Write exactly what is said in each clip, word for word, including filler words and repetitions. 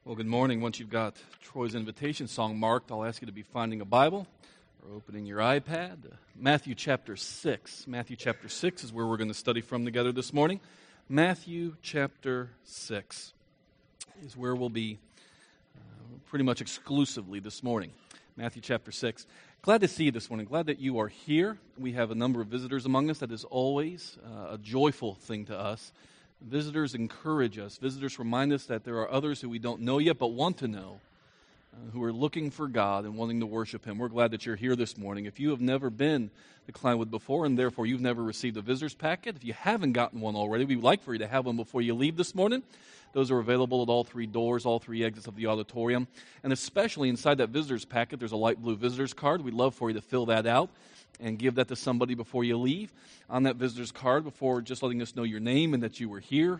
Well, good morning. Once you've got Troy's invitation song marked, I'll ask you to be finding a Bible or opening your iPad. Matthew chapter six. Matthew chapter six is where we're going to study from together this morning. Matthew chapter six is where we'll be uh, pretty much exclusively this morning. Matthew chapter six. Glad to see you this morning. Glad that you are here. We have a number of visitors among us. That is always uh, a joyful thing to us. Visitors encourage us. Visitors remind us that there are others who we don't know yet but want to know, uh, who are looking for God and wanting to worship Him. We're glad that you're here this morning. If you have never been to Kleinwood before and therefore you've never received a visitor's packet, if you haven't gotten one already, we'd like for you to have one before you leave this morning. Those are available at all three doors, all three exits of the auditorium. And especially inside that visitor's packet, there's a light blue visitor's card. We'd love for you to fill that out and give that to somebody before you leave. On that visitor's card, before just letting us know your name and that you were here,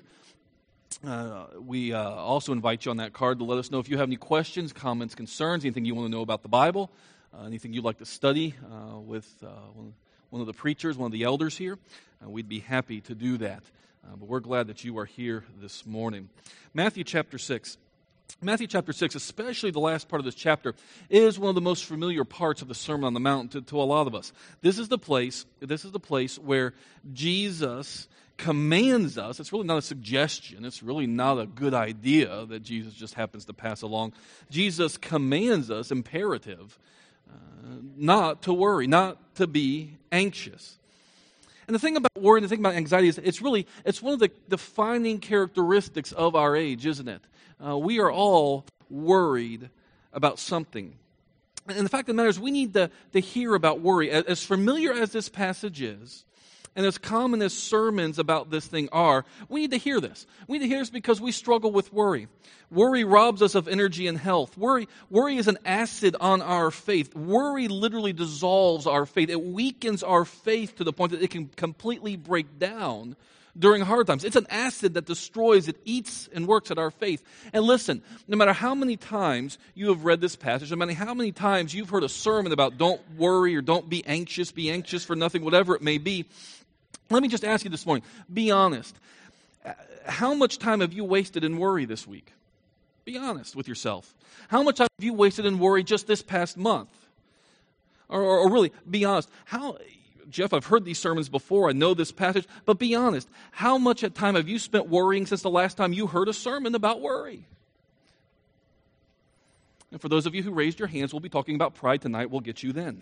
uh, we uh, also invite you on that card to let us know if you have any questions, comments, concerns, anything you want to know about the Bible, uh, anything you'd like to study uh, with uh, one of the preachers, one of the elders here. Uh, we'd be happy to do that. Uh, but we're glad that you are here this morning. Matthew chapter six. Matthew chapter six, especially the last part of this chapter, is one of the most familiar parts of the Sermon on the Mount to, to a lot of us. This is the place, this is the place where Jesus commands us. It's really not a suggestion. It's really not a good idea that Jesus just happens to pass along. Jesus commands us, imperative, uh, not to worry, not to be anxious. And the thing about worry and the thing about anxiety is it's really, it's one of the defining characteristics of our age, isn't it? Uh, we are all worried about something. And the fact of the matter is we need to, to hear about worry. As, as familiar as this passage is, and as common as sermons about this thing are, we need to hear this. We need to hear this because we struggle with worry. Worry robs us of energy and health. Worry, worry is an acid on our faith. Worry literally dissolves our faith. It weakens our faith to the point that it can completely break down during hard times. It's an acid that destroys, it eats and works at our faith. And listen, no matter how many times you have read this passage, no matter how many times you've heard a sermon about don't worry or don't be anxious, be anxious for nothing, whatever it may be, let me just ask you this morning, be honest. How much time have you wasted in worry this week? Be honest with yourself. How much time have you wasted in worry just this past month? Or, or, or really, be honest. How, Jeff, I've heard these sermons before. I know this passage. But be honest. How much time have you spent worrying since the last time you heard a sermon about worry? And for those of you who raised your hands, we'll be talking about pride tonight. We'll get you then.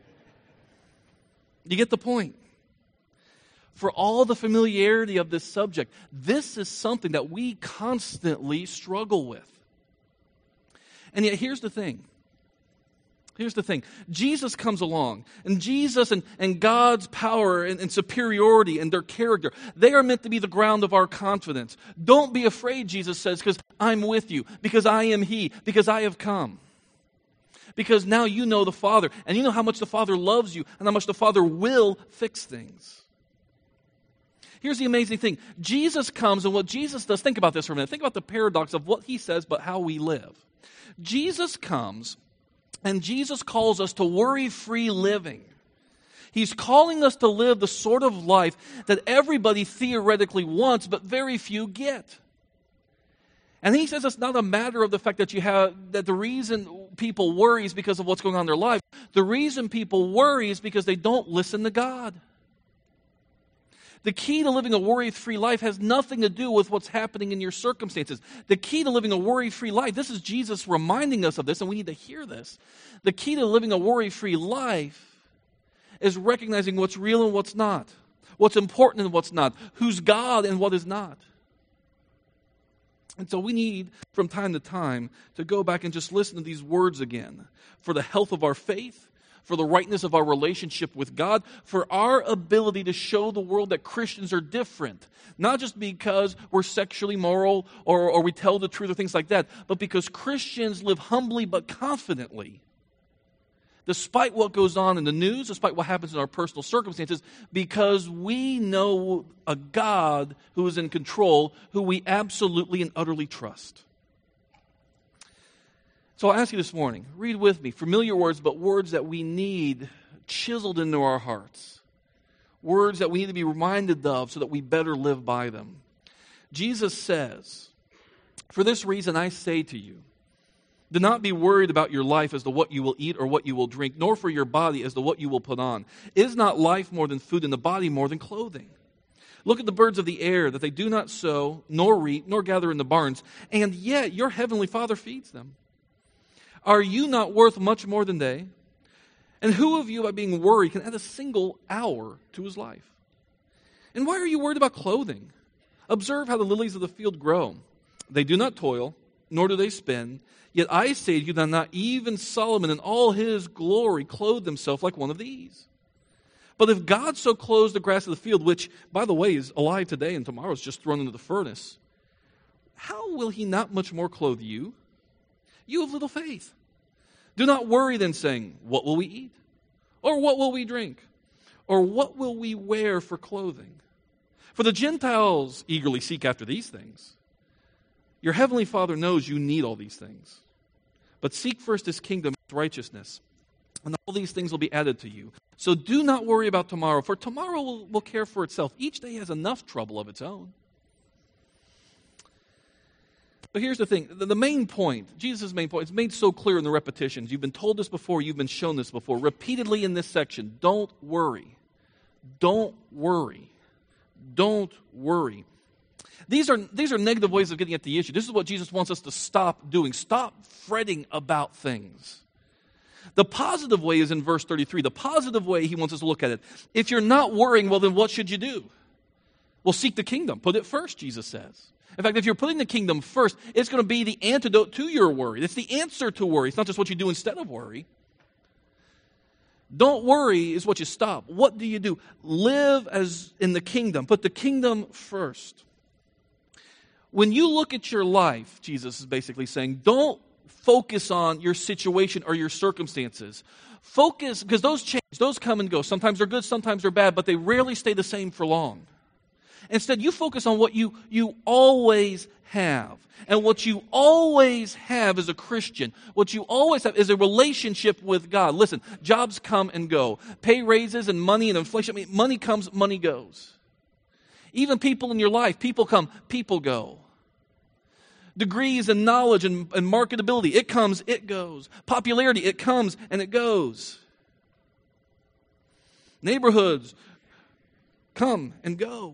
You get the point. For all the familiarity of this subject, this is something that we constantly struggle with. And yet here's the thing. Here's the thing. Jesus comes along, and Jesus and, and God's power and, and superiority and their character, they are meant to be the ground of our confidence. Don't be afraid, Jesus says, because I'm with you, because I am He, because I have come. Because now you know the Father, and you know how much the Father loves you, and how much the Father will fix things. Here's the amazing thing. Jesus comes, and what Jesus does, think about this for a minute. Think about the paradox of what He says, but how we live. Jesus comes, and Jesus calls us to worry-free living. He's calling us to live the sort of life that everybody theoretically wants, but very few get. And He says it's not a matter of the fact that you have that the reason people worry is because of what's going on in their life. The reason people worry is because they don't listen to God. The key to living a worry-free life has nothing to do with what's happening in your circumstances. The key to living a worry-free life, this is Jesus reminding us of this, and we need to hear this. The key to living a worry-free life is recognizing what's real and what's not, what's important and what's not, who's God and what is not. And so we need, from time to time, to go back and just listen to these words again for the health of our faith, for the rightness of our relationship with God, for our ability to show the world that Christians are different. Not just because we're sexually moral or, or we tell the truth or things like that, but because Christians live humbly but confidently. Despite what goes on in the news, despite what happens in our personal circumstances, because we know a God who is in control, who we absolutely and utterly trust. So I'll ask you this morning, read with me, familiar words, but words that we need chiseled into our hearts. Words that we need to be reminded of so that we better live by them. Jesus says, For this reason I say to you, do not be worried about your life as to what you will eat or what you will drink, nor for your body as to what you will put on. Is not life more than food, and the body more than clothing? Look at the birds of the air, that they do not sow, nor reap, nor gather in the barns, and yet your heavenly Father feeds them. Are you not worth much more than they? And who of you, by being worried, can add a single hour to his life? And why are you worried about clothing? Observe how the lilies of the field grow. They do not toil, nor do they spin. Yet I say to you that not even Solomon in all his glory clothed himself like one of these. But if God so clothes the grass of the field, which, by the way, is alive today and tomorrow is just thrown into the furnace, how will he not much more clothe you? You have little faith. Do not worry then, saying, what will we eat? Or what will we drink? Or what will we wear for clothing? For the Gentiles eagerly seek after these things. Your heavenly Father knows you need all these things. But seek first his kingdom and righteousness, and all these things will be added to you. So do not worry about tomorrow, for tomorrow will, will care for itself. Each day has enough trouble of its own. But here's the thing. The, the main point, Jesus' main point, it's made so clear in the repetitions. You've been told this before. You've been shown this before. Repeatedly in this section, don't worry. Don't worry. Don't worry. These are, these are negative ways of getting at the issue. This is what Jesus wants us to stop doing. Stop fretting about things. The positive way is in verse thirty-three. The positive way he wants us to look at it. If you're not worrying, well, then what should you do? Well, seek the kingdom. Put it first, Jesus says. In fact, if you're putting the kingdom first, it's going to be the antidote to your worry. It's the answer to worry. It's not just what you do instead of worry. Don't worry is what you stop. What do you do? Live as in the kingdom. Put the kingdom first. When you look at your life, Jesus is basically saying, don't focus on your situation or your circumstances. Focus, because those change, those come and go. Sometimes they're good, sometimes they're bad, but they rarely stay the same for long. Instead, you focus on what you, you always have. And what you always have as a Christian, what you always have is a relationship with God. Listen, jobs come and go. Pay raises and money and inflation. I mean, money comes, money goes. Even people in your life, people come, people go. Degrees and knowledge and, and marketability, it comes, it goes. Popularity, it comes and it goes. Neighborhoods come and go.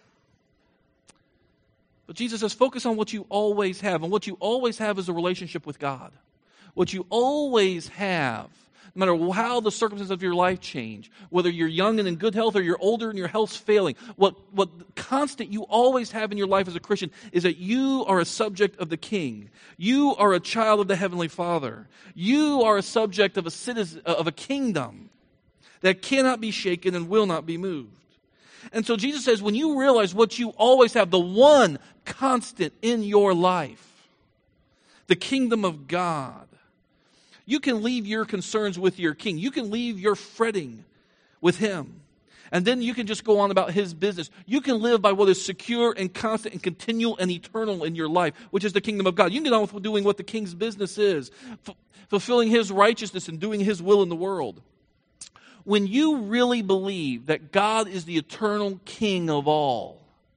But Jesus says, focus on what you always have. And what you always have is a relationship with God. What you always have, no matter how the circumstances of your life change, whether you're young and in good health or you're older and your health's failing, what, what constant you always have in your life as a Christian is that you are a subject of the King. You are a child of the Heavenly Father. You are a subject of a citizen, of a kingdom that cannot be shaken and will not be moved. And so Jesus says, when you realize what you always have, the one constant in your life, the kingdom of God, you can leave your concerns with your King. You can leave your fretting with Him. And then you can just go on about His business. You can live by what is secure and constant and continual and eternal in your life, which is the kingdom of God. You can get on with doing what the King's business is, f- fulfilling His righteousness and doing His will in the world. When you really believe that God is the eternal King of all,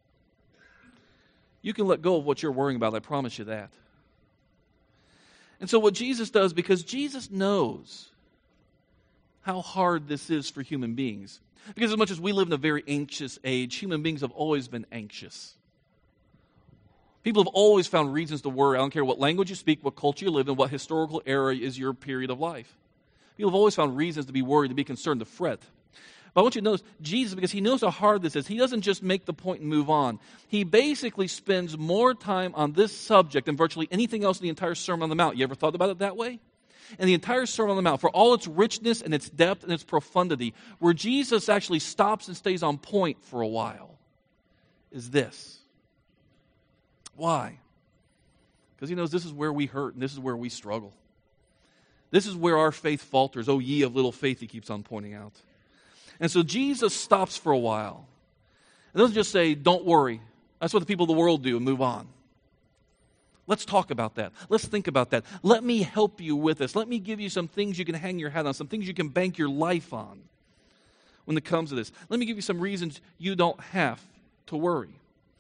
you can let go of what you're worrying about. I promise you that. And so what Jesus does, because Jesus knows how hard this is for human beings. Because as much as we live in a very anxious age, human beings have always been anxious. People have always found reasons to worry. I don't care what language you speak, what culture you live in, what historical era is your period of life. People have always found reasons to be worried, to be concerned, to fret. But I want you to notice, Jesus, because He knows how hard this is, He doesn't just make the point and move on. He basically spends more time on this subject than virtually anything else in the entire Sermon on the Mount. You ever thought about it that way? And the entire Sermon on the Mount, for all its richness and its depth and its profundity, where Jesus actually stops and stays on point for a while, is this. Why? Because He knows this is where we hurt and this is where we struggle. This is where our faith falters. Oh, ye of little faith, He keeps on pointing out. And so Jesus stops for a while. And doesn't just say, don't worry. That's what the people of the world do and move on. Let's talk about that. Let's think about that. Let me help you with this. Let me give you some things you can hang your hat on, some things you can bank your life on when it comes to this. Let me give you some reasons you don't have to worry.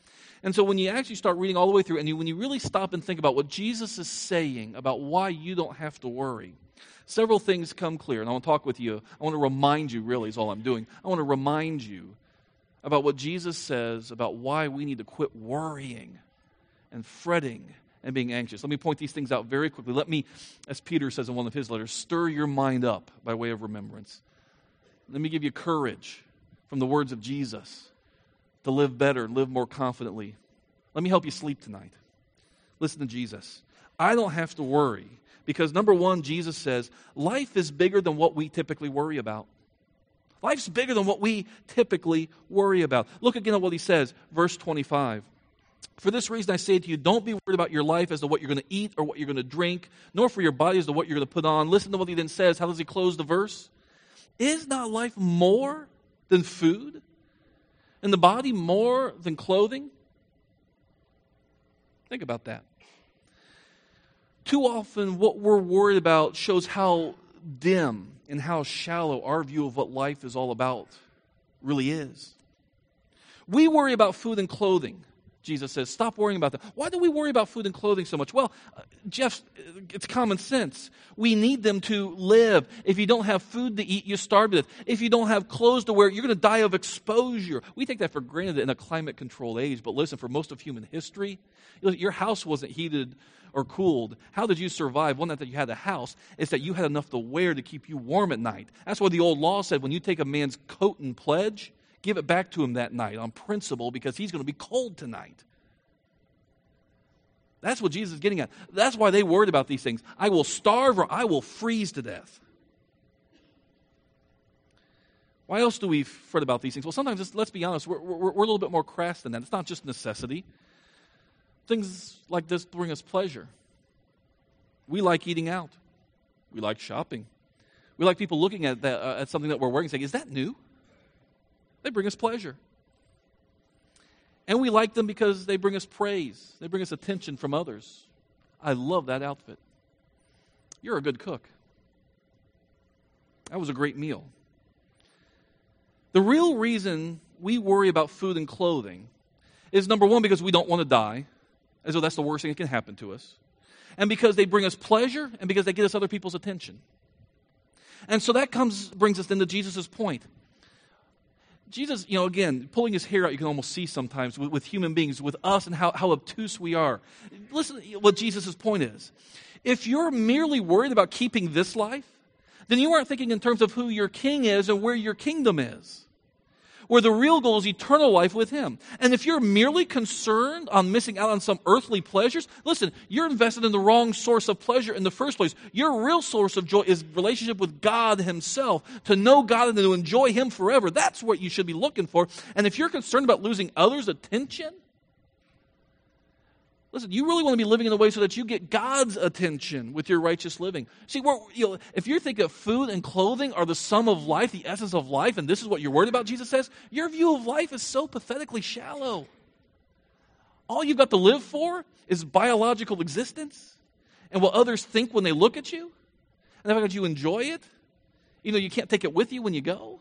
And so when you actually start reading all the way through, and you, when you really stop and think about what Jesus is saying about why you don't have to worry, several things come clear. And I want to talk with you. I want to remind you, really, is all I'm doing. I want to remind you about what Jesus says about why we need to quit worrying and fretting and being anxious. Let me point these things out very quickly. Let me, as Peter says in one of his letters, stir your mind up by way of remembrance. Let me give you courage from the words of Jesus to live better, live more confidently. Let me help you sleep tonight. Listen to Jesus. I don't have to worry because, number one, Jesus says, life is bigger than what we typically worry about. Life's bigger than what we typically worry about. Look again at what he says, verse twenty-five. For this reason I say to you, don't be worried about your life as to what you're going to eat or what you're going to drink, nor for your body as to what you're going to put on. Listen to what he then says. How does he close the verse? Is not life more than food, and the body more than clothing? Think about that. Too often what we're worried about shows how dim and how shallow our view of what life is all about really is. We worry about food and clothing. Jesus says, stop worrying about that. Why do we worry about food and clothing so much? Well, uh, Jeff, it's common sense. We need them to live. If you don't have food to eat, you starve to death. If you don't have clothes to wear, you're going to die of exposure. We take that for granted in a climate-controlled age, but listen, for most of human history, your house wasn't heated or cooled. How did you survive? Well, not that you had a house, it's that you had enough to wear to keep you warm at night. That's why the old law said when you take a man's coat and pledge, give it back to him that night on principle because he's going to be cold tonight. That's what Jesus is getting at. That's why they worried about these things. I will starve or I will freeze to death. Why else do we fret about these things? Well, sometimes, just, let's be honest, we're, we're, we're a little bit more crass than that. It's not just necessity. Things like this bring us pleasure. We like eating out. We like shopping. We like people looking at, that, uh, at something that we're wearing and saying, is that new? They bring us pleasure. And we like them because they bring us praise. They bring us attention from others. I love that outfit. You're a good cook. That was a great meal. The real reason we worry about food and clothing is, number one, because we don't want to die, as though that's the worst thing that can happen to us, and because they bring us pleasure, and because they get us other people's attention. And so that comes brings us into Jesus' point. Jesus, you know, again, pulling his hair out, you can almost see sometimes with, with human beings, with us, and how, how obtuse we are. Listen to what Jesus' point is. If you're merely worried about keeping this life, then you aren't thinking in terms of who your king is and where your kingdom is, where the real goal is eternal life with him. And if you're merely concerned on missing out on some earthly pleasures, listen, you're invested in the wrong source of pleasure in the first place. Your real source of joy is relationship with God himself, to know God and to enjoy him forever. That's what you should be looking for. And if you're concerned about losing others' attention, listen, you really want to be living in a way so that you get God's attention with your righteous living. See, we're, you know, if you think that food and clothing are the sum of life, the essence of life, and this is what you're worried about, Jesus says, your view of life is so pathetically shallow. All you've got to live for is biological existence and what others think when they look at you, and the fact that you enjoy it, even though you can't take it with you when you go.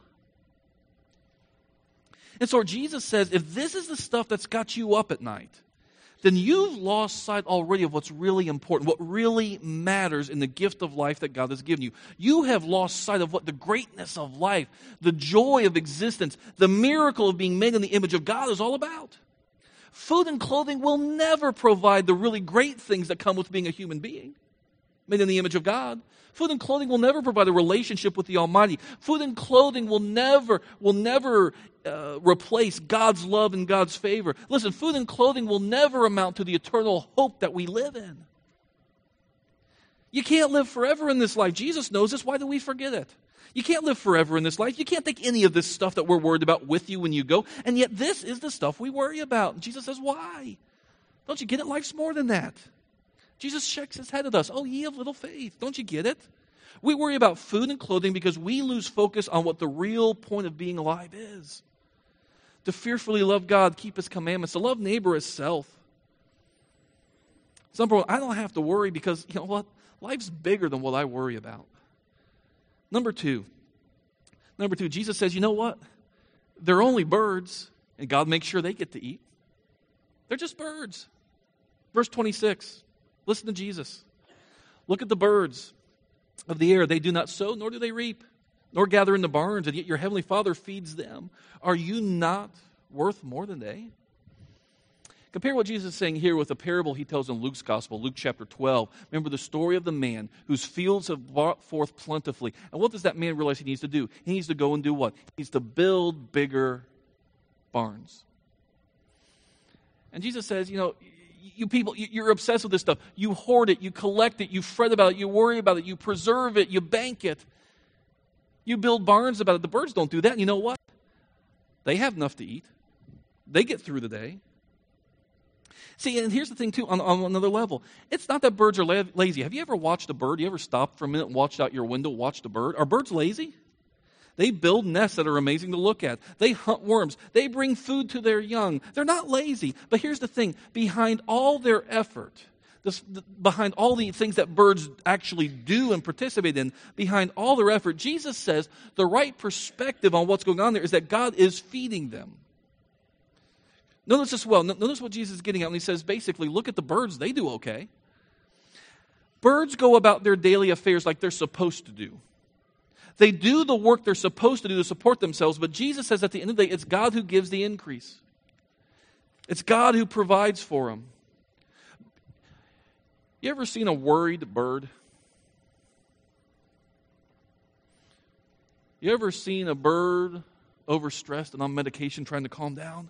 And so Jesus says, if this is the stuff that's got you up at night, then you've lost sight already of what's really important, what really matters in the gift of life that God has given you. You have lost sight of what the greatness of life, the joy of existence, the miracle of being made in the image of God is all about. Food and clothing will never provide the really great things that come with being a human being, made in the image of God. Food and clothing will never provide a relationship with the Almighty. Food and clothing will never, will never uh, replace God's love and God's favor. Listen, food and clothing will never amount to the eternal hope that we live in. You can't live forever in this life. Jesus knows this. Why do we forget it? You can't live forever in this life. You can't take any of this stuff that we're worried about with you when you go. And yet this is the stuff we worry about. And Jesus says, why? Don't you get it? Life's more than that. Jesus shakes his head at us. Oh, ye of little faith. Don't you get it? We worry about food and clothing because we lose focus on what the real point of being alive is. To fearfully love God, keep his commandments, to love neighbor as self. Number one, I don't have to worry because, you know what? Life's bigger than what I worry about. Number two, number two, Jesus says, you know what? They're only birds, and God makes sure they get to eat. They're just birds. Verse twenty-six, listen to Jesus. Look at the birds of the air. They do not sow, nor do they reap, nor gather in the barns, and yet your heavenly Father feeds them. Are you not worth more than they? Compare what Jesus is saying here with a parable he tells in Luke's Gospel, Luke chapter twelve. Remember the story of the man whose fields have brought forth plentifully. And what does that man realize he needs to do? He needs to go and do what? He needs to build bigger barns. And Jesus says, you know, you people, you're obsessed with this stuff. You hoard it, you collect it, you fret about it, you worry about it, you preserve it, you bank it. You build barns about it. The birds don't do that. And you know what? They have enough to eat. They get through the day. See, and here's the thing, too, on, on another level. It's not that birds are la- lazy. Have you ever watched a bird? You ever stopped for a minute and watched out your window, watched a bird? Are birds lazy? They build nests that are amazing to look at. They hunt worms. They bring food to their young. They're not lazy. But here's the thing. Behind all their effort, this, the, behind all the things that birds actually do and participate in, behind all their effort, Jesus says the right perspective on what's going on there is that God is feeding them. Notice this well. Notice what Jesus is getting at when he says, basically, look at the birds. They do okay. Birds go about their daily affairs like they're supposed to do. They do the work they're supposed to do to support themselves, but Jesus says at the end of the day, it's God who gives the increase. It's God who provides for them. You ever seen a worried bird? You ever seen a bird overstressed and on medication trying to calm down?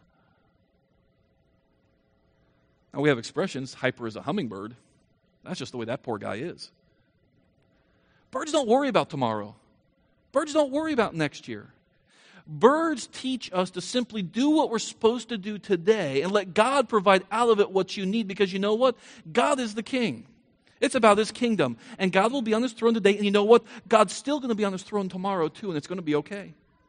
Now, we have expressions, hyper as a hummingbird. That's just the way that poor guy is. Birds don't worry about tomorrow. Birds don't worry about next year. Birds teach us to simply do what we're supposed to do today and let God provide out of it what you need, because you know what? God is the king. It's about his kingdom. And God will be on his throne today. And you know what? God's still going to be on his throne tomorrow too, and it's going to be okay.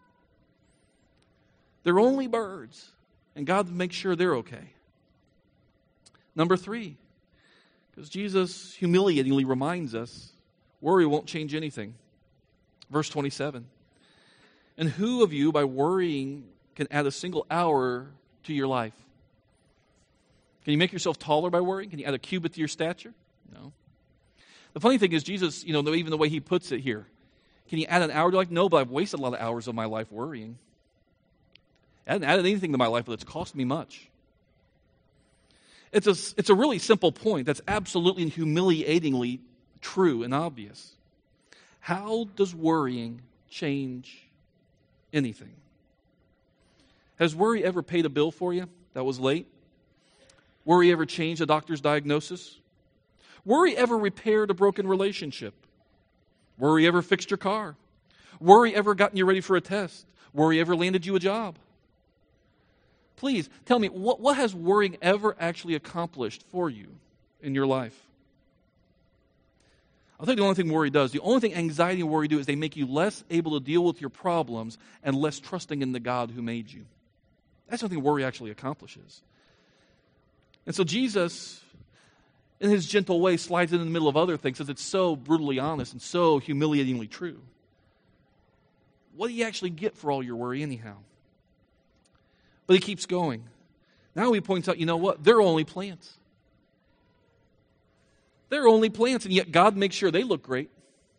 They're only birds, and God makes sure they're okay. Number three, because Jesus humiliatingly reminds us, worry won't change anything. Verse twenty-seven. And who of you, by worrying, can add a single hour to your life? Can you make yourself taller by worrying? Can you add a cubit to your stature? No. The funny thing is, Jesus, you know, even the way he puts it here, can you add an hour to life? No, but I've wasted a lot of hours of my life worrying. I haven't added anything to my life, but it's cost me much. It's a, it's a really simple point that's absolutely and humiliatingly true and obvious. How does worrying change anything? Has worry ever paid a bill for you that was late? Worry ever changed a doctor's diagnosis? Worry ever repaired a broken relationship? Worry ever fixed your car? Worry ever gotten you ready for a test? Worry ever landed you a job? Please, tell me, what, what has worrying ever actually accomplished for you in your life? I'll tell you the only thing worry does. The only thing anxiety and worry do is they make you less able to deal with your problems and less trusting in the God who made you. That's something worry actually accomplishes. And so Jesus, in his gentle way, slides in, in the middle of other things because it's so brutally honest and so humiliatingly true. What do you actually get for all your worry anyhow? But he keeps going. Now he points out, you know what? They're only plants. They're only plants, and yet God makes sure they look great.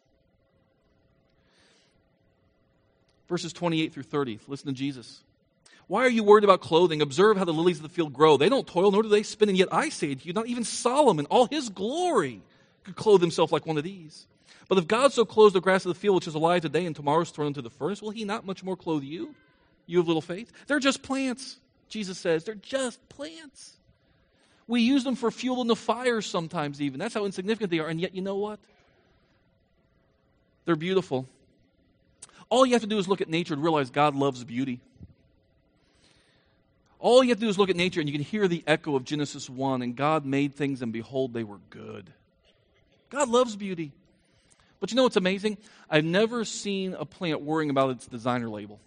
Verses twenty-eight through thirty. Listen to Jesus. Why are you worried about clothing? Observe how the lilies of the field grow. They don't toil, nor do they spin, and yet I say to you, not even Solomon, all his glory, could clothe himself like one of these. But if God so clothes the grass of the field, which is alive today and tomorrow is thrown into the furnace, will he not much more clothe you? You have little faith? They're just plants, Jesus says. They're just plants. We use them for fuel in the fire sometimes even. That's how insignificant they are. And yet, you know what? They're beautiful. All you have to do is look at nature and realize God loves beauty. All you have to do is look at nature and you can hear the echo of Genesis one. And God made things and behold, they were good. God loves beauty. But you know what's amazing? I've never seen a plant worrying about its designer label.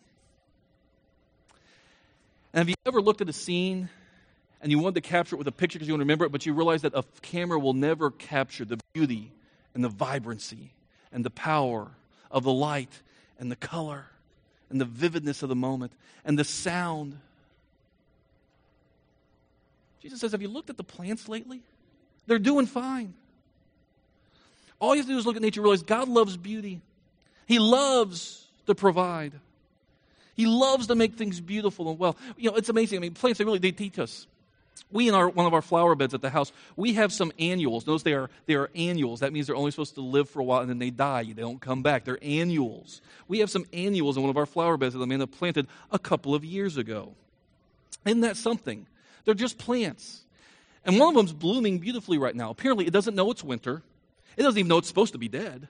And have you ever looked at a scene and you wanted to capture it with a picture because you want to remember it, but you realize that a camera will never capture the beauty and the vibrancy and the power of the light and the color and the vividness of the moment and the sound? Jesus says, have you looked at the plants lately? They're doing fine. All you have to do is look at nature and realize God loves beauty. He loves to provide. He loves to make things beautiful and well. You know, it's amazing. I mean, plants, they really, they teach us. We, in our one of our flower beds at the house, we have some annuals. Notice they are, they are annuals. That means they're only supposed to live for a while and then they die. They don't come back. They're annuals. We have some annuals in one of our flower beds that Amanda planted a couple of years ago. Isn't that something? They're just plants. And one of them's blooming beautifully right now. Apparently, it doesn't know it's winter. It doesn't even know it's supposed to be dead.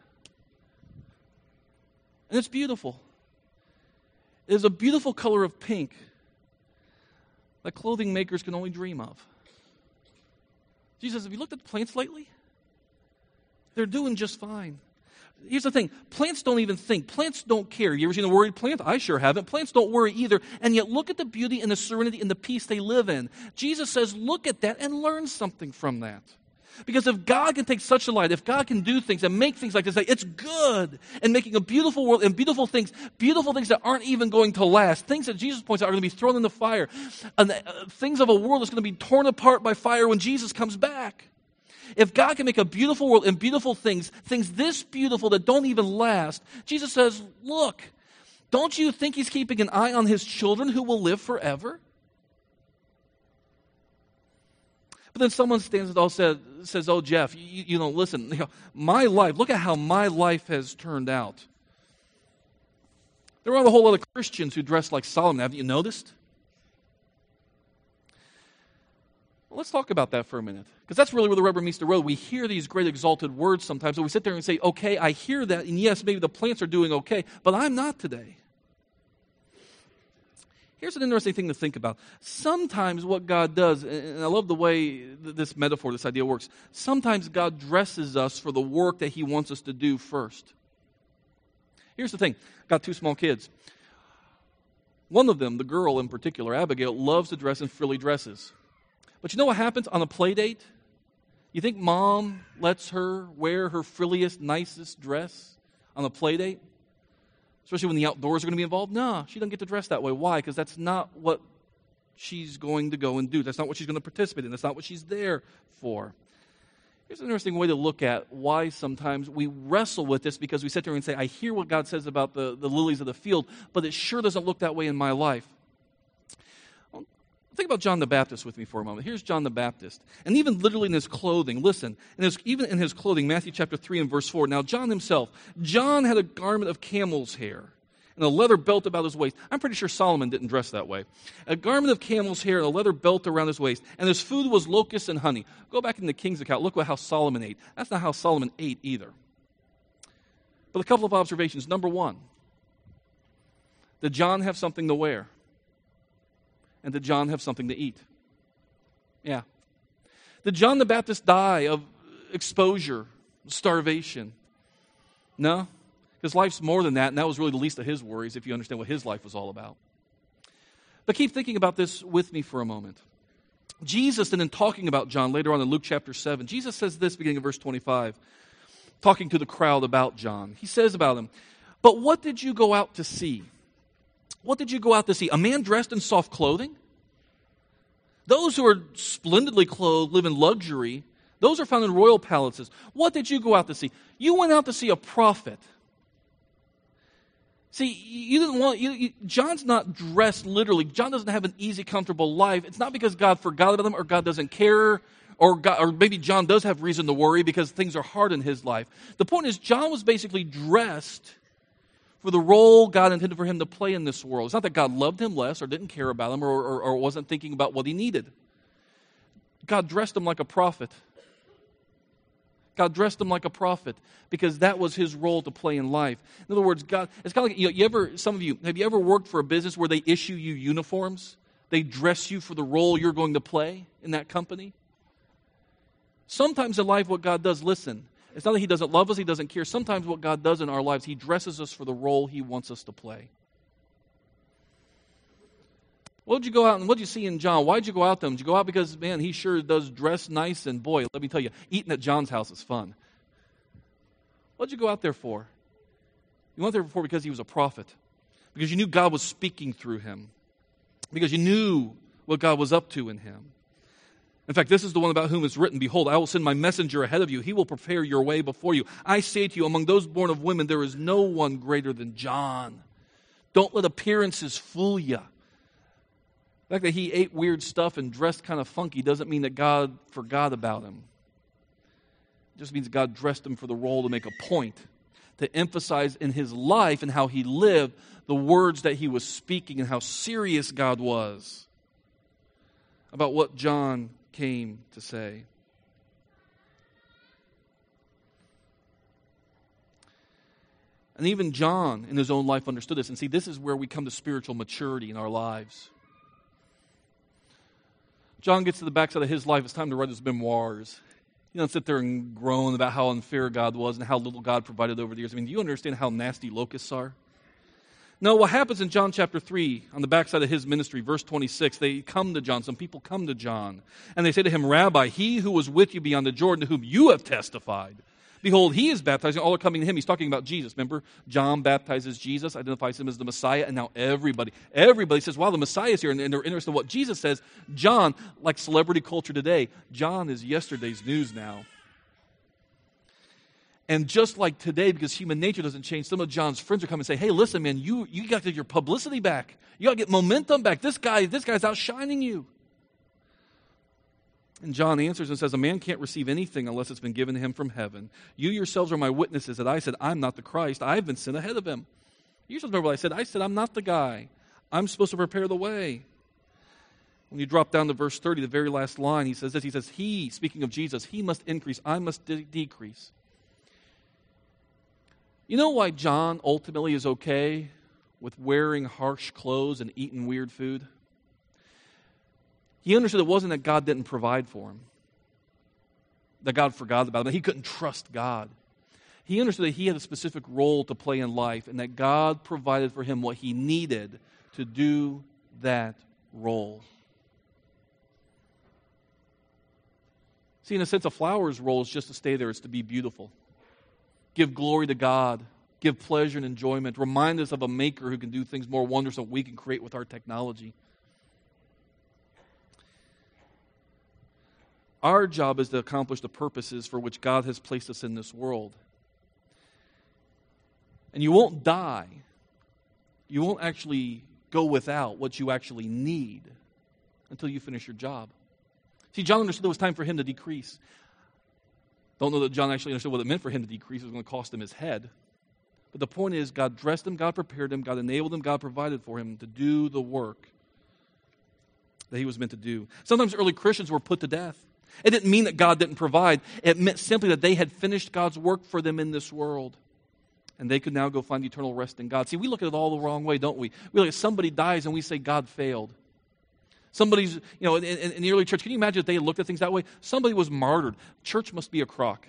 And it's beautiful. It is a beautiful color of pink that clothing makers can only dream of. Jesus says, have you looked at the plants lately? They're doing just fine. Here's the thing. Plants don't even think. Plants don't care. You ever seen a worried plant? I sure haven't. Plants don't worry either. And yet look at the beauty and the serenity and the peace they live in. Jesus says, look at that and learn something from that. Because if God can take such a light, if God can do things and make things like this, like, it's good, and making a beautiful world and beautiful things, beautiful things that aren't even going to last, things that Jesus points out are going to be thrown in the fire, and uh, things of a world that's going to be torn apart by fire when Jesus comes back. If God can make a beautiful world and beautiful things, things this beautiful that don't even last, Jesus says, look, don't you think he's keeping an eye on his children who will live forever? But then someone stands and says, says, oh, Jeff, you, you know, listen, you know, my life, look at how my life has turned out. There are a whole lot of Christians who dress like Solomon. Haven't you noticed? Well, let's talk about that for a minute, because that's really where the rubber meets the road. We hear these great exalted words sometimes, and we sit there and say, okay, I hear that, and yes, maybe the plants are doing okay, but I'm not today. Here's an interesting thing to think about. Sometimes what God does, and I love the way this metaphor, this idea works, sometimes God dresses us for the work that he wants us to do first. Here's the thing. Got two small kids. One of them, the girl in particular, Abigail, loves to dress in frilly dresses. But you know what happens on a play date? You think mom lets her wear her frilliest, nicest dress on a play date? Especially when the outdoors are going to be involved? No, she doesn't get to dress that way. Why? Because that's not what she's going to go and do. That's not what she's going to participate in. That's not what she's there for. Here's an interesting way to look at why sometimes we wrestle with this, because we sit there and say, I hear what God says about the, the lilies of the field, but it sure doesn't look that way in my life. Well, think about John the Baptist with me for a moment. Here's John the Baptist. And even literally in his clothing, listen, in his, even in his clothing, Matthew chapter three and verse four. Now, John himself, John had a garment of camel's hair and a leather belt about his waist. I'm pretty sure Solomon didn't dress that way. A garment of camel's hair and a leather belt around his waist. And his food was locusts and honey. Go back in the King's account. Look at how Solomon ate. That's not how Solomon ate either. But a couple of observations. Number one, did John have something to wear? And did John have something to eat? Yeah. Did John the Baptist die of exposure, starvation? No. His life's more than that, and that was really the least of his worries if you understand what his life was all about. But keep thinking about this with me for a moment. Jesus, and in talking about John later on in Luke chapter seven, Jesus says this beginning of verse twenty-five, talking to the crowd about John. He says about him, but what did you go out to see? What did you go out to see? A man dressed in soft clothing? Those who are splendidly clothed live in luxury. Those are found in royal palaces. What did you go out to see? You went out to see a prophet. See, you didn't want, you, you, John's not dressed literally. John doesn't have an easy, comfortable life. It's not because God forgot about him or God doesn't care, or, God, or maybe John does have reason to worry because things are hard in his life. The point is, John was basically dressed for the role God intended for him to play in this world. It's not that God loved him less or didn't care about him or, or, or wasn't thinking about what he needed. God dressed him like a prophet. God dressed him like a prophet because that was his role to play in life. In other words, God, it's kind of like, you know, you ever, some of you, have you ever worked for a business where they issue you uniforms? They dress you for the role you're going to play in that company? Sometimes in life what God does, listen, it's not that he doesn't love us, he doesn't care. Sometimes what God does in our lives, he dresses us for the role he wants us to play. What did you go out and what did you see in John? Why did you go out to him? Did you go out because, man, he sure does dress nice, and boy, let me tell you, eating at John's house is fun. What did you go out there for? You went there for because he was a prophet, because you knew God was speaking through him, because you knew what God was up to in him. In fact, this is the one about whom it's written, behold, I will send my messenger ahead of you. He will prepare your way before you. I say to you, among those born of women, there is no one greater than John. Don't let appearances fool you. The fact that he ate weird stuff and dressed kind of funky doesn't mean that God forgot about him. It just means God dressed him for the role to make a point, to emphasize in his life and how he lived the words that he was speaking and how serious God was about what John came to say. And even John in his own life understood this. And see, this is where we come to spiritual maturity in our lives. John gets to the backside of his life. It's time to write his memoirs. You don't sit there and groan about how unfair God was and how little God provided over the years. I mean, do you understand how nasty locusts are? No, what happens in John chapter three, on the backside of his ministry, verse twenty-six, they come to John, some people come to John, and they say to him, Rabbi, he who was with you beyond the Jordan, to whom you have testified, behold, he is baptizing, all are coming to him. He's talking about Jesus. Remember, John baptizes Jesus, identifies him as the Messiah, and now everybody, everybody says, wow, the Messiah is here, and they're interested in what Jesus says. John, like celebrity culture today, John is yesterday's news now. And just like today, because human nature doesn't change, some of John's friends are coming and say, hey, listen, man, you, you got to get your publicity back. You got to get momentum back. This guy, this guy's outshining you. And John answers and says, a man can't receive anything unless it's been given to him from heaven. You yourselves are my witnesses that I said, I'm not the Christ. I've been sent ahead of him. You yourselves remember what I said? I said, I'm not the guy. I'm supposed to prepare the way. When you drop down to verse thirty, the very last line, he says this. He says, he, speaking of Jesus, he must increase. I must de- decrease. You know why John ultimately is okay with wearing harsh clothes and eating weird food? He understood it wasn't that God didn't provide for him, that God forgot about him, that he couldn't trust God. He understood that he had a specific role to play in life and that God provided for him what he needed to do that role. See, in a sense, a flower's role is just to stay there. It's to be beautiful. Give glory to God. Give pleasure and enjoyment. Remind us of a maker who can do things more wondrous than we can create with our technology. Our job is to accomplish the purposes for which God has placed us in this world. And you won't die. You won't actually go without what you actually need until you finish your job. See, John understood it was time for him to decrease. Don't know that John actually understood what it meant for him to decrease. It was going to cost him his head. But the point is, God dressed him, God prepared him, God enabled him, God provided for him to do the work that he was meant to do. Sometimes early Christians were put to death. It didn't mean that God didn't provide. It meant simply that they had finished God's work for them in this world. And they could now go find eternal rest in God. See, we look at it all the wrong way, don't we? We look at somebody dies and we say God failed. Somebody's, you know, in, in, in the early church, can you imagine if they looked at things that way? Somebody was martyred. Church must be a crock.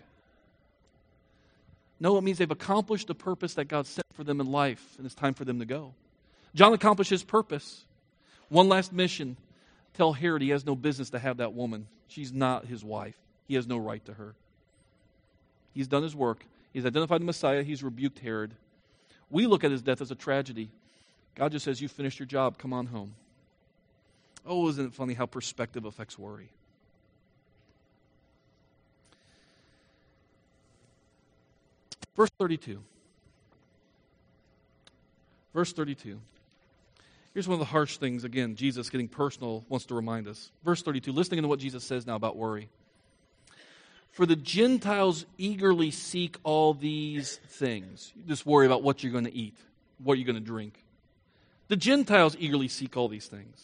No, it means they've accomplished the purpose that God set for them in life, and it's time for them to go. John accomplished his purpose. One last mission. Tell Herod he has no business to have that woman. She's not his wife. He has no right to her. He's done his work. He's identified the Messiah. He's rebuked Herod. We look at his death as a tragedy. God just says, you finished your job. Come on home. Oh, isn't it funny how perspective affects worry? Verse thirty-two. Verse thirty-two. Here's one of the harsh things, again, Jesus getting personal wants to remind us. Verse thirty-two, listening to what Jesus says now about worry. For the Gentiles eagerly seek all these things. You just worry about what you're going to eat, what you're going to drink. The Gentiles eagerly seek all these things.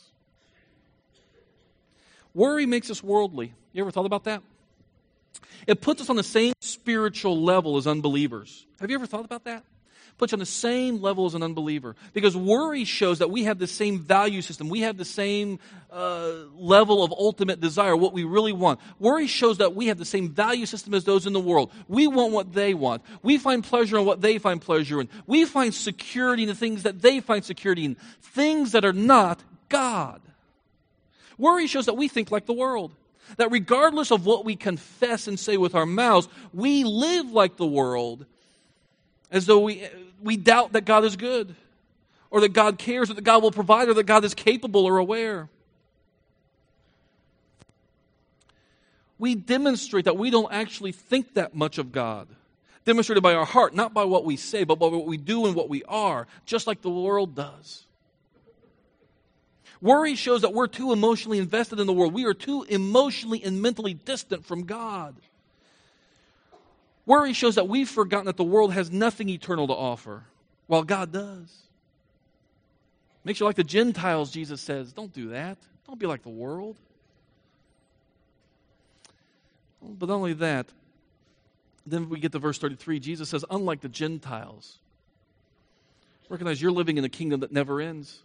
Worry makes us worldly. You ever thought about that? It puts us on the same spiritual level as unbelievers. Have you ever thought about that? Puts you on the same level as an unbeliever. Because worry shows that we have the same value system. We have the same uh, level of ultimate desire, what we really want. Worry shows that we have the same value system as those in the world. We want what they want. We find pleasure in what they find pleasure in. We find security in the things that they find security in. Things that are not God. Worry shows that we think like the world. That regardless of what we confess and say with our mouths, we live like the world as though we, we doubt that God is good, or that God cares, or that God will provide, or that God is capable or aware. we demonstrate that we don't actually think that much of God. Demonstrated by our heart, not by what we say, but by what we do and what we are, just like the world does. Worry shows that we're too emotionally invested in the world. We are too emotionally and mentally distant from God. Worry shows that we've forgotten that the world has nothing eternal to offer, while God does. Makes you like the Gentiles, Jesus says. Don't do that. Don't be like the world. But not only that, then we get to verse thirty-three. Jesus says, unlike the Gentiles, recognize you're living in a kingdom that never ends.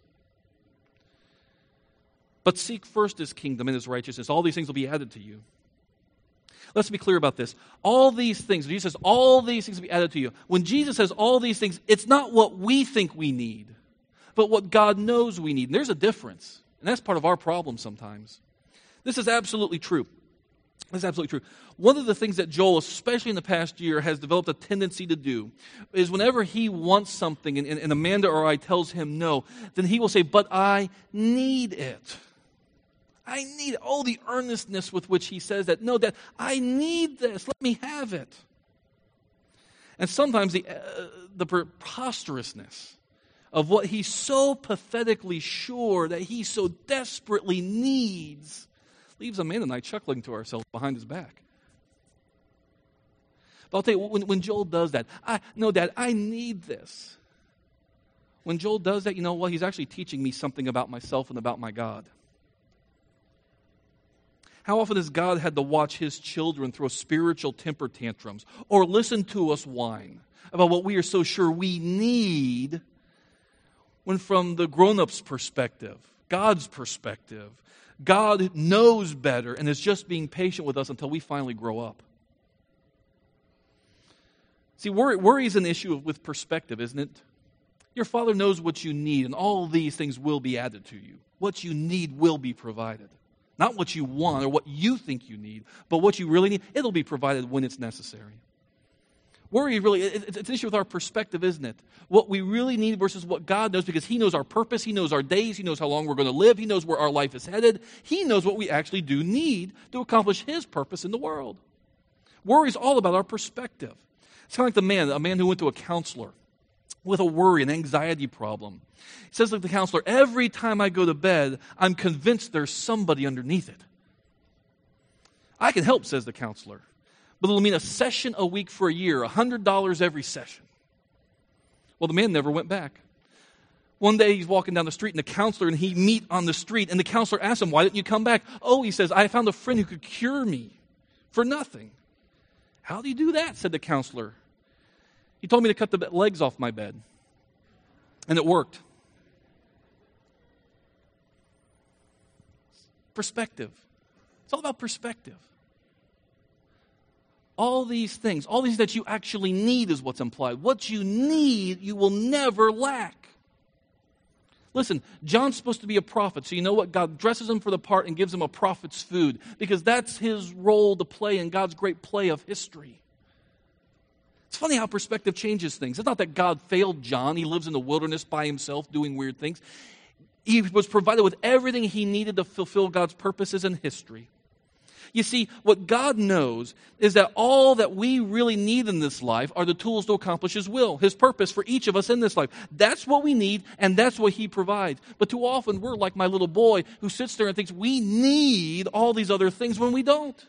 But seek first His kingdom and His righteousness. All these things will be added to you. Let's be clear about this. All these things, Jesus says, all these things will be added to you. When Jesus says all these things, it's not what we think we need, but what God knows we need. And there's a difference. And that's part of our problem sometimes. This is absolutely true. This is absolutely true. One of the things that Joel, especially in the past year, has developed a tendency to do is whenever he wants something and, and Amanda or I tells him no, then he will say, but I need it. I need it. Oh, the earnestness with which he says that. No, Dad, I need this. Let me have it. And sometimes the, uh, the preposterousness of what he's so pathetically sure that he so desperately needs leaves Amanda and I chuckling to ourselves behind his back. But I'll tell you, when, when Joel does that, I, no, Dad, I need this. When Joel does that, you know what? He's actually teaching me something about myself and about my God. How often has God had to watch His children throw spiritual temper tantrums or listen to us whine about what we are so sure we need, when from the grown-up's perspective, God's perspective, God knows better and is just being patient with us until we finally grow up. See, worry, worry is an issue with perspective, isn't it? Your Father knows what you need, and all these things will be added to you. What you need will be provided. Not what you want or what you think you need, but what you really need. It'll be provided when it's necessary. Worry really, it's an issue with our perspective, isn't it? What we really need versus what God knows, because He knows our purpose, He knows our days, He knows how long we're going to live, He knows where our life is headed. He knows what we actually do need to accomplish His purpose in the world. Worry is all about our perspective. It's kind of like the man, a man who went to a counselor with a worry, an anxiety problem. He says like the counselor, every time I go to bed, I'm convinced there's somebody underneath it. I can help, says the counselor. But it'll mean a session a week for a year, one hundred dollars every session. Well, the man never went back. One day he's walking down the street and the counselor and he meet on the street and the counselor asks him, why didn't you come back? Oh, he says, I found a friend who could cure me for nothing. How do you do that? Said the counselor. He told me to cut the legs off my bed. And it worked. Perspective. It's all about perspective. All these things, all these that you actually need is what's implied. What you need, you will never lack. Listen, John's supposed to be a prophet, so you know what? God dresses him for the part and gives him a prophet's food, because that's his role to play in God's great play of history. It's funny how perspective changes things. It's not that God failed John. He lives in the wilderness by himself doing weird things. He was provided with everything he needed to fulfill God's purposes in history. You see, what God knows is that all that we really need in this life are the tools to accomplish His will, His purpose for each of us in this life. That's what we need, and that's what He provides. But too often, we're like my little boy who sits there and thinks we need all these other things when we don't.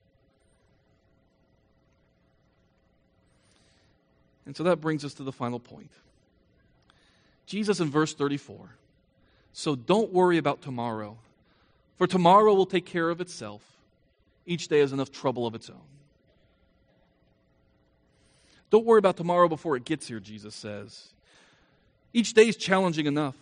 And so that brings us to the final point. Jesus in verse thirty-four. So don't worry about tomorrow, for tomorrow will take care of itself. Each day has enough trouble of its own. Don't worry about tomorrow before it gets here, Jesus says. Each day is challenging enough.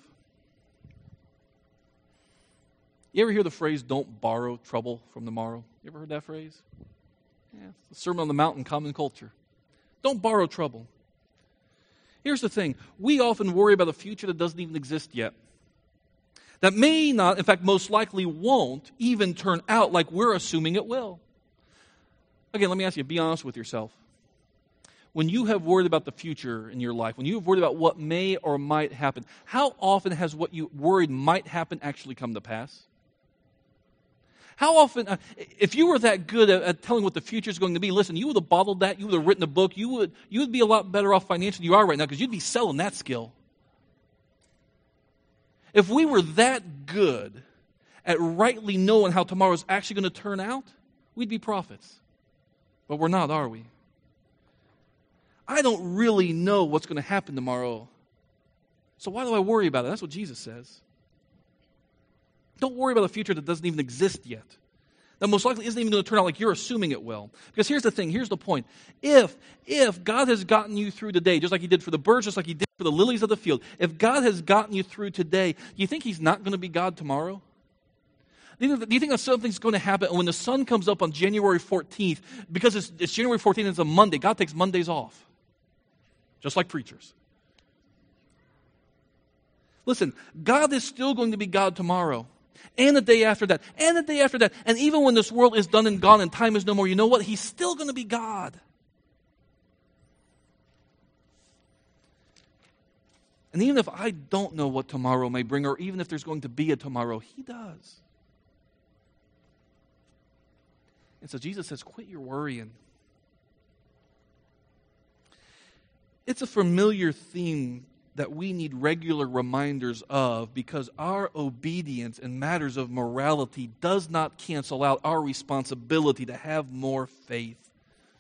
You ever hear the phrase, don't borrow trouble from tomorrow? You ever heard that phrase? Yeah, it's the Sermon on the Mount in common culture. Don't borrow trouble. Here's the thing. We often worry about a future that doesn't even exist yet. That may not, in fact, most likely won't even turn out like we're assuming it will. Again, let me ask you, be honest with yourself. When you have worried about the future in your life, when you have worried about what may or might happen, how often has what you worried might happen actually come to pass? How often, uh, if you were that good at, at telling what the future is going to be, listen, you would have bottled that, you would have written a book, you would, you would be a lot better off financially than you are right now because you'd be selling that skill. If we were that good at rightly knowing how tomorrow's actually going to turn out, we'd be prophets. But we're not, are we? I don't really know what's going to happen tomorrow. So why do I worry about it? That's what Jesus says. Don't worry about a future that doesn't even exist yet. That most likely isn't even going to turn out like you're assuming it will. Because here's the thing, here's the point. If, if God has gotten you through today, just like he did for the birds, just like he did for the lilies of the field, if God has gotten you through today, do you think he's not going to be God tomorrow? Do you, think, do you think that something's going to happen when the sun comes up on January fourteenth, because it's, it's January fourteenth and it's a Monday, God takes Mondays off. Just like preachers. Listen, God is still going to be God tomorrow. And the day after that, and the day after that. And even when this world is done and gone and time is no more, you know what? He's still going to be God. And even if I don't know what tomorrow may bring, or even if there's going to be a tomorrow, he does. And so Jesus says, quit your worrying. It's a familiar theme that we need regular reminders of because our obedience in matters of morality does not cancel out our responsibility to have more faith,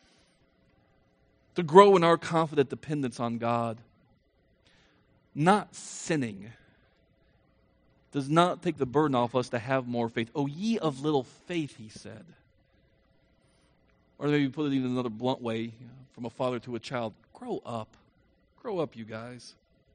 to grow in our confident dependence on God. Not sinning does not take the burden off us to have more faith. O ye of little faith, he said. Or maybe put it even another blunt way, from a father to a child, grow up. Grow up, you guys.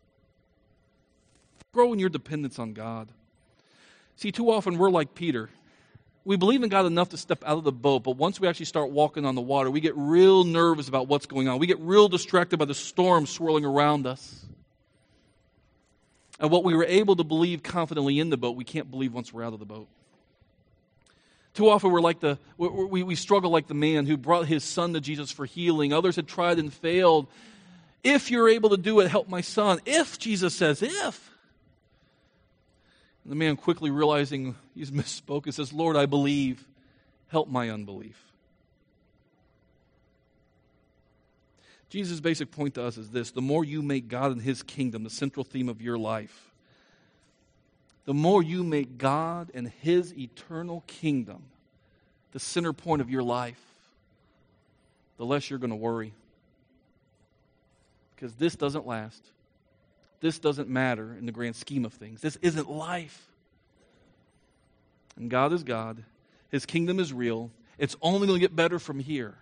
Grow in your dependence on God. See, too often we're like Peter. We believe in God enough to step out of the boat, but once we actually start walking on the water, we get real nervous about what's going on. We get real distracted by the storm swirling around us. And what we were able to believe confidently in the boat, we can't believe once we're out of the boat. Too often we're like the we, we struggle like the man who brought his son to Jesus for healing. Others had tried and failed. If you're able to do it, help my son. If, Jesus says, if. And the man, quickly realizing he's misspoken, says, Lord, I believe. Help my unbelief. Jesus' basic point to us is this: the more you make God and his kingdom the central theme of your life, the more you make God and his eternal kingdom the center point of your life, the less you're going to worry. Because this doesn't last. This doesn't matter in the grand scheme of things. This isn't life. And God is God. His kingdom is real. It's only going to get better from here.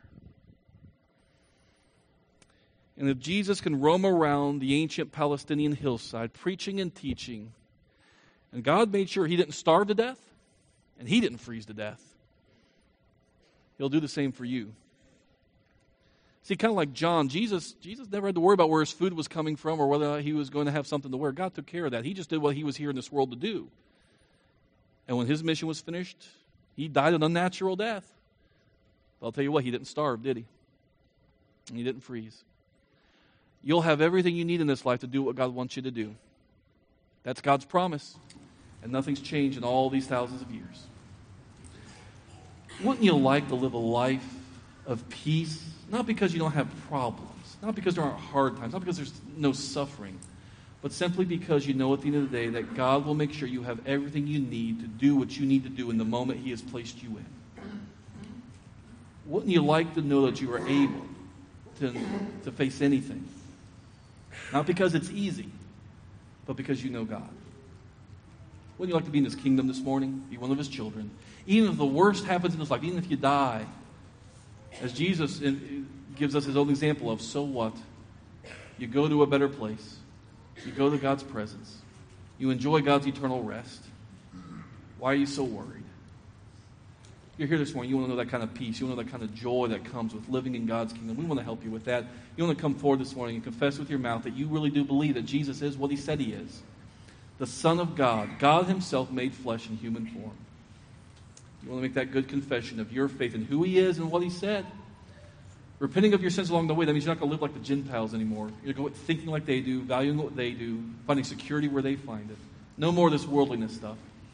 And if Jesus can roam around the ancient Palestinian hillside preaching and teaching, and God made sure he didn't starve to death, and he didn't freeze to death, he'll do the same for you. See, kind of like John, Jesus, Jesus never had to worry about where his food was coming from or whether he was going to have something to wear. God took care of that. He just did what he was here in this world to do. And when his mission was finished, he died an unnatural death. But I'll tell you what, he didn't starve, did he? And he didn't freeze. You'll have everything you need in this life to do what God wants you to do. That's God's promise. And nothing's changed in all these thousands of years. Wouldn't you like to live a life of peace? Not because you don't have problems, not because there aren't hard times, not because there's no suffering, but simply because you know at the end of the day that God will make sure you have everything you need to do what you need to do in the moment he has placed you in. Wouldn't you like to know that you are able to, to face anything? Not because it's easy, but because you know God. Wouldn't you like to be in his kingdom this morning? Be one of his children? Even if the worst happens in this life, even if you die, as Jesus gives us his own example of, so what? You go to a better place. You go to God's presence. You enjoy God's eternal rest. Why are you so worried? You're here this morning, you want to know that kind of peace. You want to know that kind of joy that comes with living in God's kingdom. We want to help you with that. You want to come forward this morning and confess with your mouth that you really do believe that Jesus is what he said he is. The Son of God, God himself made flesh in human form. You want to make that good confession of your faith in who he is and what he said. Repenting of your sins along the way, that means you're not going to live like the Gentiles anymore. You're going to go thinking like they do, valuing what they do, finding security where they find it. No more of this worldliness stuff.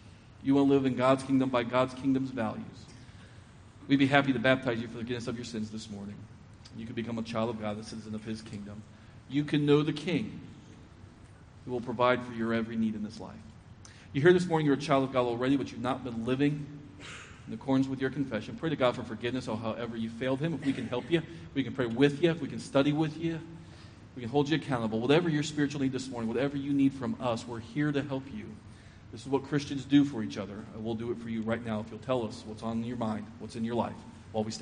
You want to live in God's kingdom by God's kingdom's values. We'd be happy to baptize you for the forgiveness of your sins this morning. You can become a child of God, a citizen of His kingdom. You can know the King who will provide for your every need in this life. You hear this morning you're a child of God already, but you've not been living in accordance with your confession. Pray to God for forgiveness or however you failed Him. If we can help you, if we can pray with you, if we can study with you, we can hold you accountable. Whatever your spiritual need this morning, whatever you need from us, we're here to help you. This is what Christians do for each other, and we'll do it for you right now if you'll tell us what's on your mind, what's in your life, while we stand.